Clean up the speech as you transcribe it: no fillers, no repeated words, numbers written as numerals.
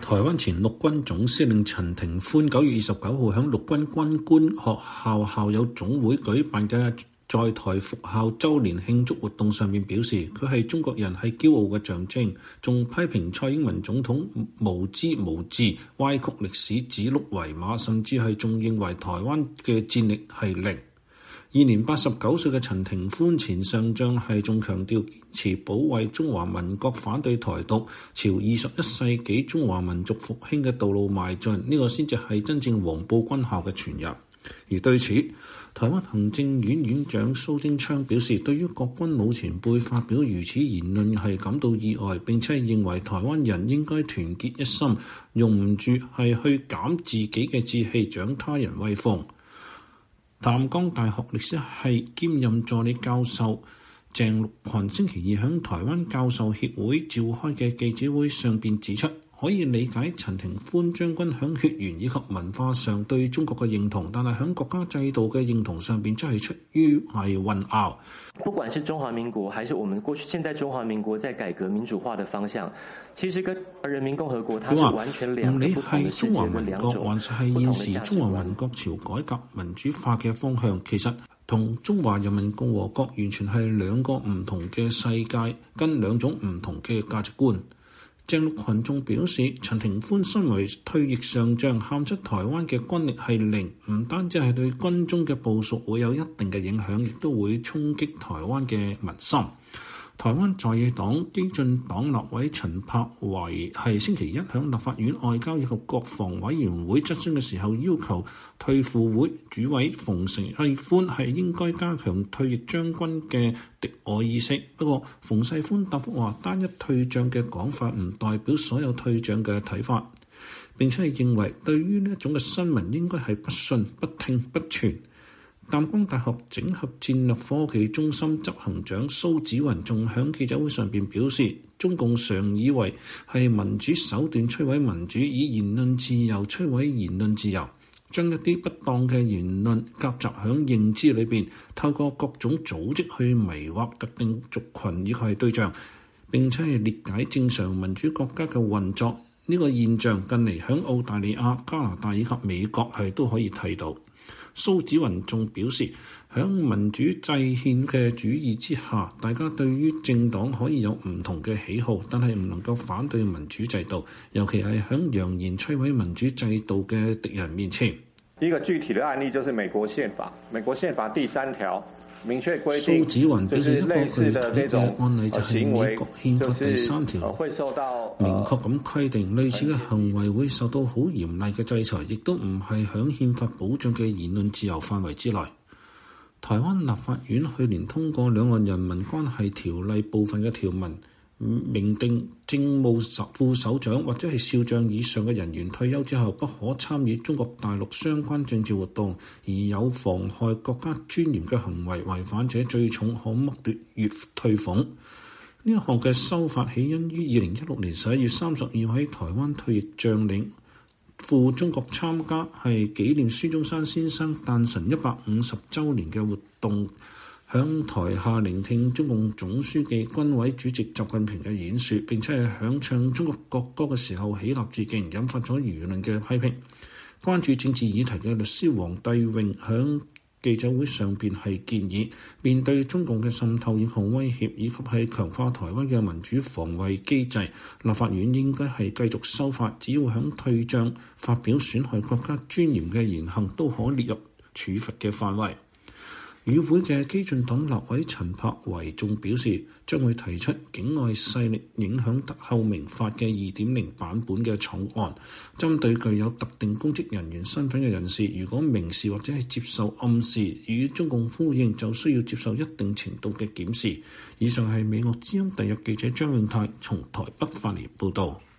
台灣前陸軍總司令陳廷寬9月29號喺陸軍軍官學校校友總會舉辦嘅在台復校週年慶祝活動上面表示，佢係中國人，係驕傲嘅象徵，仲批評蔡英文總統無知無智，歪曲歷史，指鹿為馬，甚至係仲認為台灣嘅戰力係零。現年89歲嘅陳廷寬前上將係仲強調堅持保衛中華民國，反對台獨，朝21世紀中華民族復興嘅道路邁進，呢個先至係真正黃埔軍校嘅傳人。而對此，台灣行政院院長蘇貞昌表示，對於國軍老前輩發表如此言論係感到意外，並且認為台灣人應該團結一心，用唔住係去減自己嘅志氣，長他人威風。淡江大學歷史系兼任助理教授鄭陸群星期二喺台灣教授協會召開嘅記者會上便指出，可以理解陳廷寬將軍喺血緣以及文化上對中國嘅認同，但係喺國家制度嘅認同上邊真係出於係混淆。 不管是中華民國，還是我們過去現在中華民國在改革民主化的方向，其實跟人民共和國，它是完全兩個不同的世界嘅兩種不同的價值觀。還是係現時中華民國朝改革民主化嘅方向，其實同中華人民共和國完全係兩個唔同嘅世界，跟兩種唔同嘅價值觀。鄭陸群眾表示，陳廷寬身為退役上將，喊出台灣嘅軍力係零，唔單止係對軍中嘅部屬會有一定嘅影響，亦都會衝擊台灣嘅民心。台灣在野黨基進黨立委陳柏惟係星期一響立法院外交以及國防委員會質詢嘅時候，要求退輔會主委馮世寬係應該加強退役將軍嘅敵我意識。不過馮世寬答覆話，單一退將嘅講法唔代表所有退將嘅睇法，並且係認為對於呢一種嘅新聞應該係不信、不聽、不傳。淡江大學整合戰略科技中心執行長蘇紫雲仲喺記者會上邊表示，中共常以為係民主手段摧毀民主，以言論自由摧毀言論自由，將一啲不當嘅言論夾雜喺認知裏邊，透過各種組織去迷惑特定族群以及係對象，並且係裂解正常民主國家嘅運作。呢個現象近嚟喺澳大利亞、加拿大以及美國係都可以睇到。蘇紫雲仲表示，喺民主制憲嘅主義之下，大家對於政黨可以有唔同嘅喜好，但係唔能夠反對民主制度，尤其係喺揚言摧毀民主制度嘅敵人面前。 一個具體的案例就是美國憲法，美國憲法第3條明確規定， 蘇紫雲表示，一個具體嘅案例就係美國憲法第3條明確咁規定，類似嘅行為會受到好嚴厲嘅制裁，亦都唔係響憲法保障嘅言論自由範圍之內。台灣立法院去年通過《兩岸人民關係條例》部分嘅條文，明定政務副首長或者係少將以上嘅人員退休之後不可參與中國大陸相關政治活動，而有妨害國家尊嚴嘅行為，違反者最重可剝奪月退俸。呢一項嘅修法起因於2016年11月32號喺台灣退役將領赴中國參加係紀念孫中山先生誕辰150週年嘅活動，響台下聆聽中共總書記、軍委主席習近平嘅演說，並且係響唱中國國歌嘅時候起立致敬，引發咗輿論嘅批評。關注政治議題嘅律師黃帝穎響記者會上邊係建議，面對中共嘅滲透以及威脅，以及係強化台灣嘅民主防衛機制，立法院應該係繼續修法，只要響退將發表損害國家尊嚴嘅言行，都可列入處罰嘅範圍。與會嘅基進黨立委陳柏惟仲表示，將會提出境外勢力影響透明法嘅2.0版本嘅草案，針對具有特定公職人員身份嘅人士，如果明示或者係接受暗示與中共呼應，就需要接受一定程度嘅檢視。以上係美國之音特約記者張永泰從台北發嚟報導。